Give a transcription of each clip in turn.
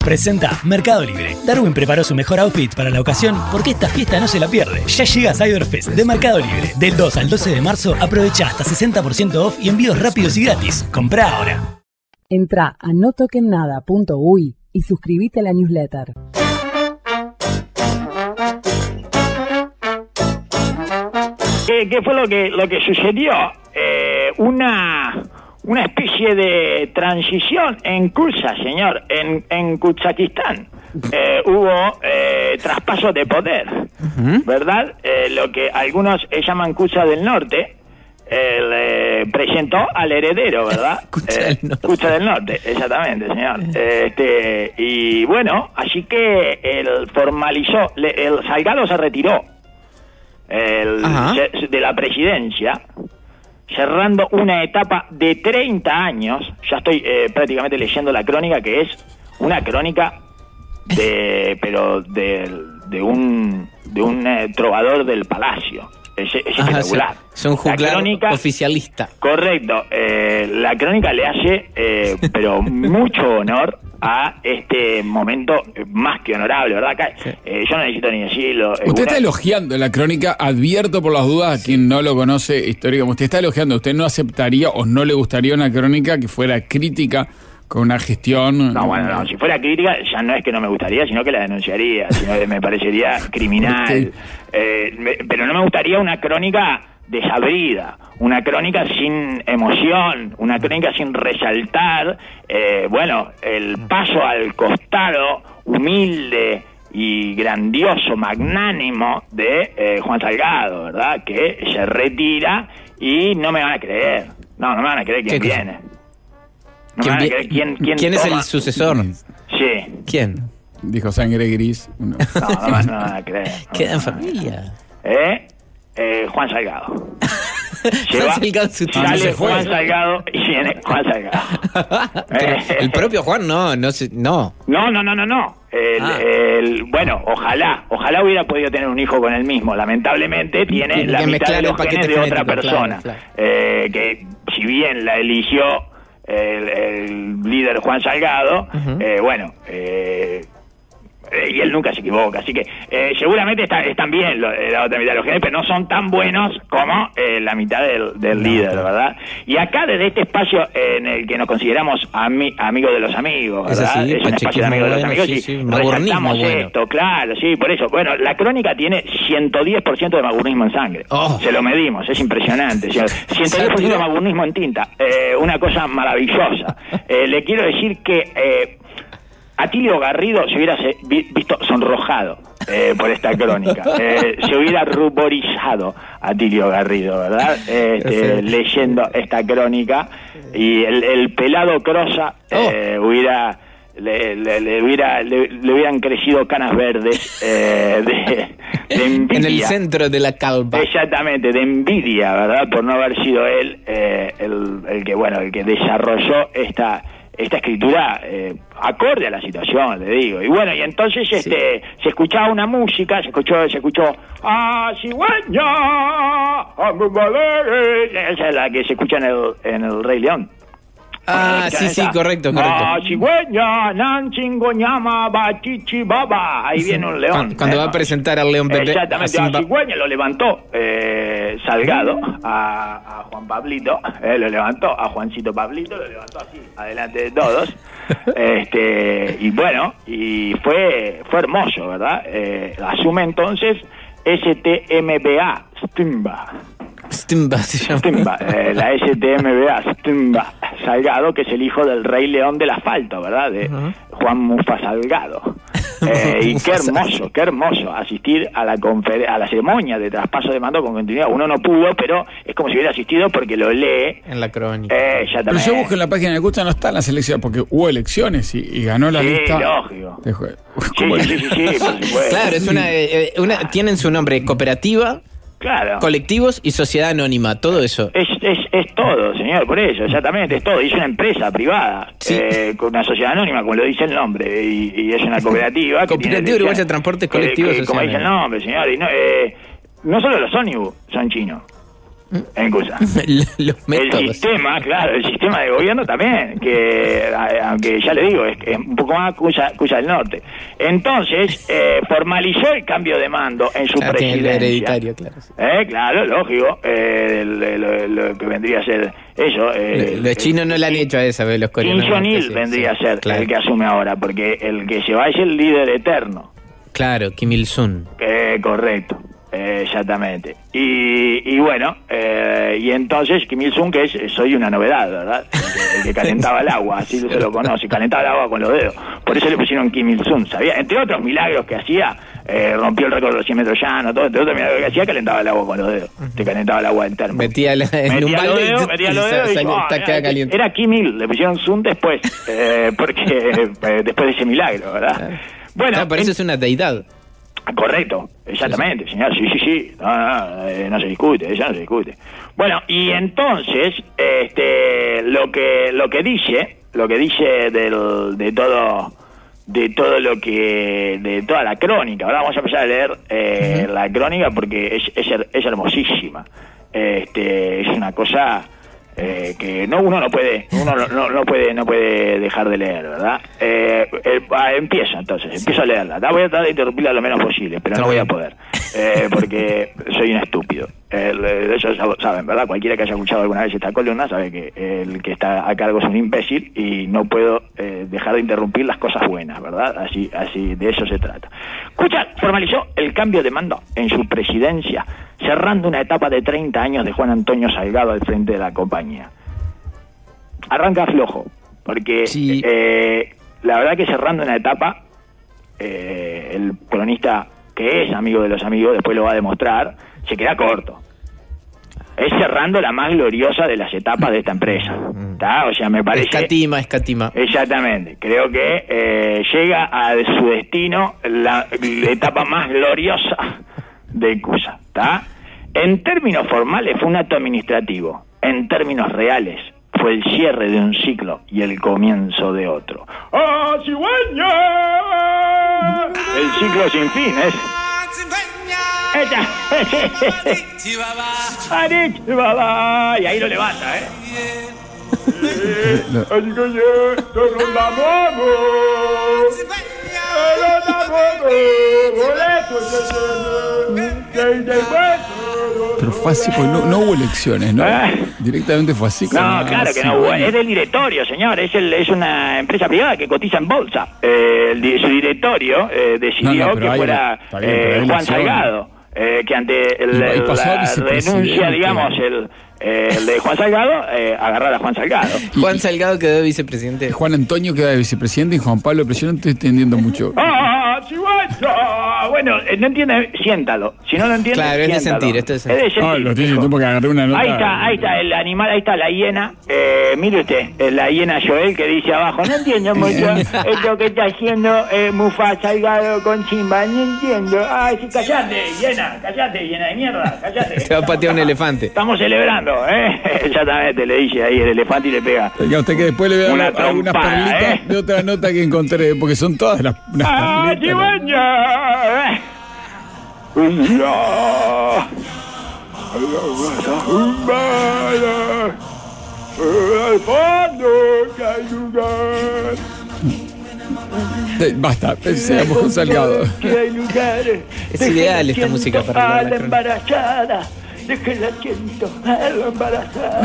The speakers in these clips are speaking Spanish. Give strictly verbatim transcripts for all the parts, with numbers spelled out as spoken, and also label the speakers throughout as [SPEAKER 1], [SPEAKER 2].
[SPEAKER 1] Presenta Mercado Libre. Darwin preparó su mejor outfit para la ocasión porque esta fiesta no se la pierde. Ya llega Cyberfest de Mercado Libre. Del dos al doce de marzo aprovecha hasta sesenta por ciento off y envíos rápidos y gratis. Comprá ahora.
[SPEAKER 2] Entrá a no toquen nada punto uy y suscríbete a la newsletter.
[SPEAKER 3] ¿Qué, qué fue lo que, lo que sucedió? Eh, una... Una especie de transición en cursa, señor, en, en Kazajistán. Eh, hubo eh, traspaso de poder, uh-huh. ¿verdad? Eh, lo que algunos eh, llaman Kucha del Norte, eh, presentó al heredero, ¿verdad?
[SPEAKER 4] Kucha
[SPEAKER 3] eh,
[SPEAKER 4] del Norte.
[SPEAKER 3] Kucha del Norte, exactamente, señor. Eh, este Y bueno, así que él formalizó, le, el Salgado se retiró el, se, de la presidencia, cerrando una etapa de treinta años. Ya estoy eh, prácticamente leyendo la crónica, que es una crónica de pero de, de un de un eh, trovador del palacio. Es, es
[SPEAKER 4] Ajá,
[SPEAKER 3] espectacular.
[SPEAKER 4] Son juglar oficialista.
[SPEAKER 3] Correcto. Eh, la crónica le hace, eh, pero mucho honor a este momento más que honorable, ¿verdad? Acá,
[SPEAKER 4] sí.
[SPEAKER 3] eh, yo no necesito ni decirlo.
[SPEAKER 5] Usted
[SPEAKER 3] una...
[SPEAKER 5] está elogiando la crónica, advierto por las dudas a quien no lo conoce históricamente. Usted está elogiando, usted no aceptaría o no le gustaría una crónica que fuera crítica con una gestión...
[SPEAKER 3] No, bueno, no, si fuera crítica ya no es que no me gustaría, sino que la denunciaría, sino que me parecería criminal. Eh, me, pero no me gustaría una crónica desabrida, una crónica sin emoción, una crónica sin resaltar, eh, bueno, el paso al costado humilde y grandioso, magnánimo de eh, Juan Salgado, ¿verdad? Que se retira y no me van a creer. No, no me van a creer quién viene. No
[SPEAKER 4] ¿Quién,
[SPEAKER 3] me van a creer quién, quién,
[SPEAKER 4] ¿Quién es
[SPEAKER 3] toma?
[SPEAKER 4] el sucesor?
[SPEAKER 3] Sí.
[SPEAKER 4] ¿Quién?
[SPEAKER 5] Dijo sangre gris. No,
[SPEAKER 3] no, no, no, no van a creer. No,
[SPEAKER 4] Queda en
[SPEAKER 3] no,
[SPEAKER 4] familia.
[SPEAKER 3] ¿Eh? Eh, Juan Salgado.
[SPEAKER 4] Juan Salgado su tío.
[SPEAKER 3] Sale
[SPEAKER 5] no se fue.
[SPEAKER 3] Juan Salgado y viene Juan Salgado.
[SPEAKER 4] Pero
[SPEAKER 3] eh,
[SPEAKER 4] el propio Juan no, no se, no.
[SPEAKER 3] No, no, no, no, no. El,
[SPEAKER 4] Ah.
[SPEAKER 3] el, bueno, ojalá, ojalá hubiera podido tener un hijo con él mismo. Lamentablemente tiene
[SPEAKER 4] Que-
[SPEAKER 3] la
[SPEAKER 4] que
[SPEAKER 3] mitad
[SPEAKER 4] mezclar
[SPEAKER 3] de los
[SPEAKER 4] el paquete
[SPEAKER 3] genes de otra
[SPEAKER 4] genético,
[SPEAKER 3] persona.
[SPEAKER 4] claro, claro.
[SPEAKER 3] Eh, que si bien la eligió el, el líder Juan Salgado,
[SPEAKER 4] Uh-huh.
[SPEAKER 3] eh, bueno, eh, eh, y él nunca se equivoca, así que eh, seguramente está, están bien lo, eh, la otra mitad de los genes, pero no son tan buenos como eh, la mitad del, del
[SPEAKER 4] No,
[SPEAKER 3] líder,
[SPEAKER 4] claro.
[SPEAKER 3] ¿verdad? Y acá desde este espacio en el que nos consideramos ami- amigos de los amigos,
[SPEAKER 4] Es
[SPEAKER 3] ¿verdad?
[SPEAKER 4] así,
[SPEAKER 3] es un espacio de amigos de los
[SPEAKER 4] panchequismo
[SPEAKER 3] amigos
[SPEAKER 4] bueno,
[SPEAKER 3] y
[SPEAKER 4] sí, sí, maguernismo
[SPEAKER 3] resaltamos
[SPEAKER 4] bueno.
[SPEAKER 3] esto, claro, sí, por eso. Bueno, la crónica tiene ciento diez por ciento de maguernismo en sangre.
[SPEAKER 4] Oh.
[SPEAKER 3] Se lo medimos, es impresionante. O sea, ciento diez por ciento de maguernismo en tinta. Eh, una cosa maravillosa. Eh, le quiero decir que eh, Atilio Garrido se hubiera se- vi- visto sonrojado eh, por esta crónica. Eh, se hubiera ruborizado Atilio Garrido, ¿verdad? Este, leyendo esta crónica. Y el, el pelado Crosa eh, hubiera... Le, le, le, hubiera, le, le hubieran crecido canas verdes eh, de, de envidia.
[SPEAKER 4] En el centro de la calva.
[SPEAKER 3] Exactamente, de envidia, ¿verdad? Por no haber sido él eh, el, el que, bueno, el que desarrolló esta esta escritura eh, acorde a la situación, le digo. Y bueno, y entonces
[SPEAKER 4] Sí.
[SPEAKER 3] este se escuchaba una música, se escuchó, se escuchó ¡Ah, cigüeña! ¡Ah, muy vale! Esa es la que se escucha en el, en el Rey León.
[SPEAKER 4] Ah, sí, sí, correcto, correcto.
[SPEAKER 3] Ah, cigüeña, nan chingoñama, bachichi baba. Ahí viene un león.
[SPEAKER 4] Cuando, cuando va a presentar al león Pepe.
[SPEAKER 3] Exactamente,
[SPEAKER 4] a
[SPEAKER 3] a
[SPEAKER 4] Simba.
[SPEAKER 3] cigüeña lo levantó eh, Salgado a, a Juan Pablito, eh, lo levantó a Juancito Pablito, lo levantó así, adelante de todos. este Y bueno, y fue fue hermoso, ¿verdad? Eh, asume entonces S T M B A, Stimba.
[SPEAKER 4] Stimba se llama.
[SPEAKER 3] Stimba, eh, la S T M B A, Stimba Salgado, que es el hijo del Rey León del asfalto, ¿verdad? De
[SPEAKER 4] Uh-huh.
[SPEAKER 3] Juan Mufa Salgado. Eh, y qué hermoso, qué hermoso asistir a la confer- a la ceremonia de traspaso de mando con continuidad. Uno no pudo, pero es como si hubiera asistido porque lo lee.
[SPEAKER 4] En la crónica.
[SPEAKER 3] Eh, ya
[SPEAKER 5] Pero
[SPEAKER 3] también.
[SPEAKER 5] yo busco en la página de Cucha, no está en las elecciones, porque hubo elecciones y, y ganó la
[SPEAKER 3] Sí,
[SPEAKER 5] lista.
[SPEAKER 3] lógico.
[SPEAKER 5] de jue-
[SPEAKER 3] Sí,
[SPEAKER 5] ¿Cómo
[SPEAKER 3] sí, sí, sí, sí, por supuesto.
[SPEAKER 4] Claro, es una, eh, una. Tienen su nombre: cooperativa,
[SPEAKER 3] Claro.
[SPEAKER 4] colectivos y sociedad anónima. Todo eso.
[SPEAKER 3] Es, es, es todo, señor, por eso, exactamente, es todo. Y es una empresa privada,
[SPEAKER 4] Sí.
[SPEAKER 3] eh, con una sociedad anónima, como lo dice el nombre, y, y es una cooperativa. que
[SPEAKER 4] Cooperativa
[SPEAKER 3] tiene
[SPEAKER 4] Uruguaya de
[SPEAKER 3] elecciones,
[SPEAKER 4] Transportes
[SPEAKER 3] que-
[SPEAKER 4] Colectivos
[SPEAKER 3] que, como
[SPEAKER 4] Sociales.
[SPEAKER 3] dice el nombre, señor. Y no, eh, no solo los ómnibus son chinos, En Cusa.
[SPEAKER 4] Los métodos.
[SPEAKER 3] El sistema, claro, el sistema de gobierno también, que aunque ya le digo, es, es un poco más Cusa, Cusa del Norte. Entonces, eh, formalizó el cambio de mando en su
[SPEAKER 4] Claro, tiene el
[SPEAKER 3] presidencia.
[SPEAKER 4] hereditario, claro. Sí.
[SPEAKER 3] Eh, claro, lógico, eh, lo, lo- lo que vendría a ser eso. Eh,
[SPEAKER 4] Los chinos no le han hecho a esa vez, los
[SPEAKER 3] Kim
[SPEAKER 4] coreanos.
[SPEAKER 3] Jong-il
[SPEAKER 4] Sí,
[SPEAKER 3] vendría
[SPEAKER 4] sí,
[SPEAKER 3] a ser
[SPEAKER 4] claro.
[SPEAKER 3] el que asume ahora, porque el que se va es el líder eterno.
[SPEAKER 4] Claro, Kim Il-sung.
[SPEAKER 3] Eh, correcto, eh, exactamente. Y, y bueno, eh, y entonces Kim Il-sung, que es, soy una novedad, ¿verdad? El que, el que calentaba el agua, así se lo conoce, calentaba el agua con los dedos. Por eso le pusieron Kim Il-sung, ¿sabía? Entre otros milagros que hacía, eh, rompió el récord de los cien metros llanos, todo, entre otros milagros que hacía, calentaba el agua con los dedos. Te calentaba el agua del termo.
[SPEAKER 4] Metía la, en un
[SPEAKER 3] Metía los
[SPEAKER 4] balde
[SPEAKER 3] dedos,
[SPEAKER 4] y,
[SPEAKER 3] metía
[SPEAKER 4] y
[SPEAKER 3] los
[SPEAKER 4] sa-
[SPEAKER 3] dedos y
[SPEAKER 4] salió-
[SPEAKER 3] dijo,
[SPEAKER 4] está-
[SPEAKER 3] ah,
[SPEAKER 4] queda
[SPEAKER 3] era-
[SPEAKER 4] caliente.
[SPEAKER 3] Era Kim Il, le pusieron Zoom después, eh, porque eh, después de ese milagro, ¿verdad?
[SPEAKER 4] Claro.
[SPEAKER 3] Bueno,
[SPEAKER 4] Claro, por eso
[SPEAKER 3] en-
[SPEAKER 4] es una deidad.
[SPEAKER 3] correcto, exactamente, señor, sí, sí, sí, no, no, eh, no se discute, eso no se discute. Bueno, y entonces, este, lo que lo que dice, lo que dice del, de todo, de todo lo que, de toda la crónica. Ahora vamos a empezar a leer eh, uh-huh. la crónica porque es, es, es hermosísima. Este, es una cosa eh, que no uno no puede uno no, no, no puede no puede dejar de leer, ¿verdad? Eh, eh, empiezo entonces, empiezo a leerla. La voy a tratar de interrumpirla lo menos posible, pero no voy a poder, eh, porque soy un estúpido. Eh, eso saben, ¿verdad? Cualquiera que haya escuchado alguna vez esta columna sabe que el que está a cargo es un imbécil y no puedo eh, dejar de interrumpir las cosas buenas, ¿verdad? Así, así de eso se trata. Cucha formalizó el cambio de mando en su presidencia, cerrando una etapa de treinta años de Juan Antonio Salgado al frente de la compañía. Arranca flojo, porque
[SPEAKER 4] sí.
[SPEAKER 3] eh, la verdad que cerrando una etapa, eh, el cronista que es amigo de los amigos, después lo va a demostrar, se queda corto. Es cerrando la más gloriosa de las etapas de esta empresa, ¿tá? O sea, me parece...
[SPEAKER 4] Escatima, escatima.
[SPEAKER 3] Exactamente. Creo que eh, llega a su destino la, la etapa más gloriosa de Cusa, ¿tá? En términos formales fue un acto administrativo. En términos reales fue el cierre de un ciclo y el comienzo de otro. ¡Ah, cigüeña! El ciclo sin fin es... ¡Esta! Y ahí lo levanta, ¿eh? Así que yo, todos la vamos.
[SPEAKER 5] Pero fue así, porque no, no hubo elecciones, ¿no?
[SPEAKER 3] ¿Eh?
[SPEAKER 5] Directamente fue así.
[SPEAKER 3] No,
[SPEAKER 5] como,
[SPEAKER 3] claro que
[SPEAKER 5] así,
[SPEAKER 3] no hubo.
[SPEAKER 5] bueno.
[SPEAKER 3] Es del directorio, señor. Es el, es una empresa privada que cotiza en bolsa. Eh, el, di- su directorio eh, decidió
[SPEAKER 5] No, no, pero
[SPEAKER 3] que
[SPEAKER 5] hay-
[SPEAKER 3] fuera
[SPEAKER 5] está bien,
[SPEAKER 3] eh,
[SPEAKER 5] pero hay
[SPEAKER 3] Juan
[SPEAKER 5] elecciones.
[SPEAKER 3] Salgado. Eh, que ante el,
[SPEAKER 5] Y- y
[SPEAKER 3] el-
[SPEAKER 5] pasó a
[SPEAKER 3] la
[SPEAKER 5] vicepresidente.
[SPEAKER 3] renuncia, digamos, el, eh, el de Juan Salgado, eh, agarrar a Juan Salgado.
[SPEAKER 4] Juan Salgado quedó vicepresidente.
[SPEAKER 5] Juan Antonio queda de vicepresidente y Juan Pablo presidente. Estoy entendiendo mucho.
[SPEAKER 3] ¡Ah, chihuahua! Bueno, eh, no entiende, siéntalo. Si no lo entiende,
[SPEAKER 4] Claro, es de
[SPEAKER 3] siéntalo.
[SPEAKER 4] sentir, esto es de
[SPEAKER 3] Es de
[SPEAKER 4] sentir.
[SPEAKER 5] Ah,
[SPEAKER 3] sentir,
[SPEAKER 5] lo estoy
[SPEAKER 3] hijo.
[SPEAKER 5] diciendo porque agarré una nota.
[SPEAKER 3] Ahí está, ahí está el animal, ahí está la hiena. Eh, mire usted, eh, la hiena Joel que dice abajo, no entiendo mucho esto que está haciendo eh, Mufasa Salgado con Simba, no entiendo. Ay, sí, callate, hiena, callate, hiena de mierda, callate.
[SPEAKER 4] Se va a patear un elefante.
[SPEAKER 3] Estamos celebrando, ¿eh? Exactamente, le dice ahí el elefante y le pega.
[SPEAKER 5] Oiga, usted que después le voy a
[SPEAKER 3] Una
[SPEAKER 5] dar algunas
[SPEAKER 3] trompada,
[SPEAKER 5] perlitas
[SPEAKER 3] ¿eh?
[SPEAKER 5] de otra nota que encontré, porque son todas las, las
[SPEAKER 3] ¡Ah,
[SPEAKER 5] perlitas, ¿no?
[SPEAKER 3] cigüeña! ¡Eh! ¡Ya! ¡Al fondo que hay lugar!
[SPEAKER 5] Eh, Basta, seamos con Salgado.
[SPEAKER 3] Que hay lugar.
[SPEAKER 4] Es ideal esta música para
[SPEAKER 3] a
[SPEAKER 4] la
[SPEAKER 3] la
[SPEAKER 4] crónica.
[SPEAKER 3] embarazada. Deje el asiento a la embarazada.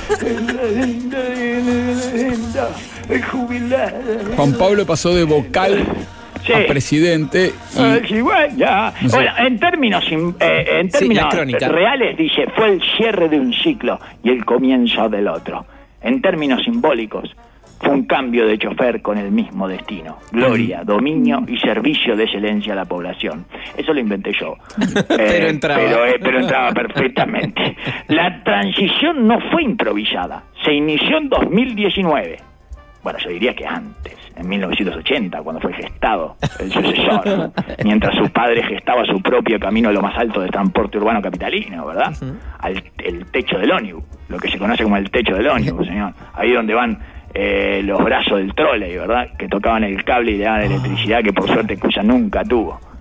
[SPEAKER 3] El jubilado.
[SPEAKER 5] Juan Pablo pasó de vocal
[SPEAKER 3] Sí.
[SPEAKER 5] a presidente y
[SPEAKER 3] Ay, cigüeña.
[SPEAKER 5] No sé.
[SPEAKER 3] Bueno, en términos, in- eh, en
[SPEAKER 4] Sí,
[SPEAKER 3] términos
[SPEAKER 4] la crónica.
[SPEAKER 3] reales, dice, fue el cierre de un ciclo y el comienzo del otro. En términos simbólicos, fue un cambio de chofer con el mismo destino. Gloria, dominio y servicio de excelencia a la población. Eso lo inventé yo.
[SPEAKER 4] Pero entraba.
[SPEAKER 3] Pero, eh, pero entraba perfectamente. La transición no fue improvisada. Se inició en dos mil diecinueve. Bueno, yo diría que antes, en mil novecientos ochenta, cuando fue gestado el sucesor, mientras su padre gestaba su propio camino a lo más alto del transporte urbano capitalino, ¿verdad? Uh-huh. Al el techo del ómnibus, lo que se conoce como el techo del ómnibus, señor. Ahí donde van eh, los brazos del troley, ¿verdad? Que tocaban el cable y le daban electricidad, que por suerte Cuya nunca tuvo.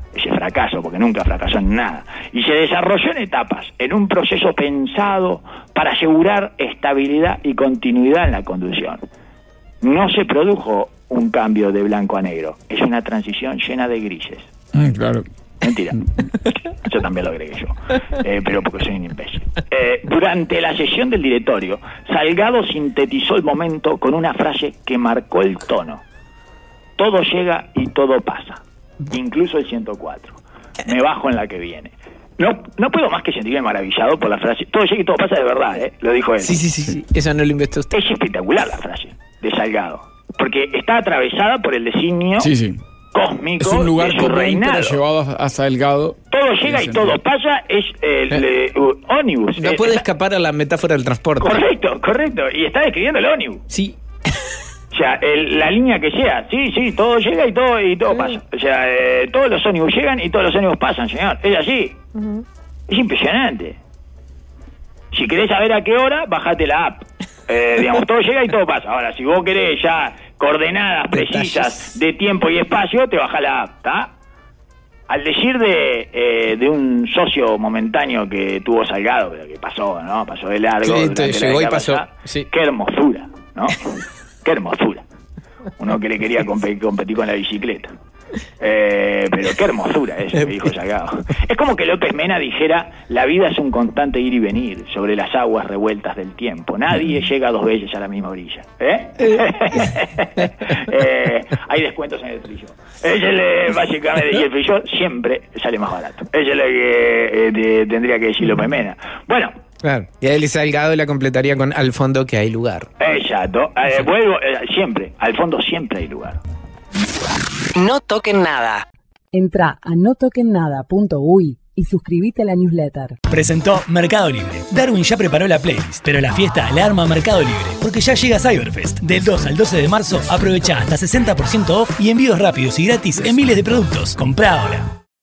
[SPEAKER 3] ese fracaso, porque nunca fracasó en nada, y se desarrolló en etapas, en un proceso pensado para asegurar estabilidad y continuidad en la conducción. No se produjo un cambio de blanco a negro, es una transición llena de grises.
[SPEAKER 5] Mm, claro.
[SPEAKER 3] Mentira, yo también lo agregué yo, eh, pero porque soy un imbécil. Eh, durante la sesión del directorio, Salgado sintetizó el momento con una frase que marcó el tono. Todo llega y todo pasa, incluso el ciento cuatro. Me bajo en la que viene. No, no puedo más que sentirme maravillado por la frase. Todo llega y todo pasa de verdad, ¿eh? Lo dijo él.
[SPEAKER 4] Sí, sí, sí, sí. Eso no lo inventó usted.
[SPEAKER 3] Es espectacular la frase de Salgado, porque está atravesada por el designio
[SPEAKER 5] Sí, sí.
[SPEAKER 3] cósmico
[SPEAKER 5] Es un lugar
[SPEAKER 3] de su
[SPEAKER 5] común,
[SPEAKER 3] reinado.
[SPEAKER 5] pero llevado a, a Salgado.
[SPEAKER 3] Todo llega y todo pasa, es el eh, ónibus.
[SPEAKER 4] No
[SPEAKER 3] Eh,
[SPEAKER 4] puede
[SPEAKER 3] está-
[SPEAKER 4] escapar a la metáfora del transporte.
[SPEAKER 3] Correcto, correcto. Y está describiendo el ónibus.
[SPEAKER 4] Sí.
[SPEAKER 3] O sea, el- la línea que sea. Sí, sí, todo llega y todo y todo pasa. O sea, eh, todos los ónibus llegan y todos los ónibus pasan, señor. Es así. Es impresionante. Si querés saber a qué hora, bajate la app. Eh, digamos, todo llega y todo pasa. Ahora, si vos querés ya coordenadas precisas de tiempo y espacio, te baja la app, ¿está? Al decir de, eh, de un socio momentáneo que tuvo Salgado, pero que pasó, ¿no? Pasó de largo.
[SPEAKER 4] Sí,
[SPEAKER 3] durante la
[SPEAKER 4] llegó y
[SPEAKER 3] década
[SPEAKER 4] pasó,
[SPEAKER 3] pasada.
[SPEAKER 4] sí.
[SPEAKER 3] Qué hermosura, ¿no? Qué hermosura. Uno que le quería competir, competir con la bicicleta. Eh, pero qué hermosura eso que dijo Salgado. Es como que López Mena dijera: la vida es un constante ir y venir sobre las aguas revueltas del tiempo. Nadie llega dos veces a la misma orilla. ¿Eh? eh, hay descuentos en el frío. Ese es el, básicamente, y el frío siempre sale más barato. Ese es lo que eh, te- tendría que decir López Mena. Bueno,
[SPEAKER 4] Claro. Y a él Salgado la completaría con al fondo que hay lugar.
[SPEAKER 3] exacto. Eh, vuelvo, eh, siempre, al fondo siempre hay lugar.
[SPEAKER 6] No toquen nada.
[SPEAKER 2] Entra a no toquen nada punto uy y suscríbete a la newsletter.
[SPEAKER 1] Presentó Mercado Libre. Darwin ya preparó la playlist, pero la fiesta la arma Mercado Libre, porque ya llega Cyberfest. Del dos al doce de marzo, aprovecha hasta sesenta por ciento off y envíos rápidos y gratis en miles de productos. Comprá ahora.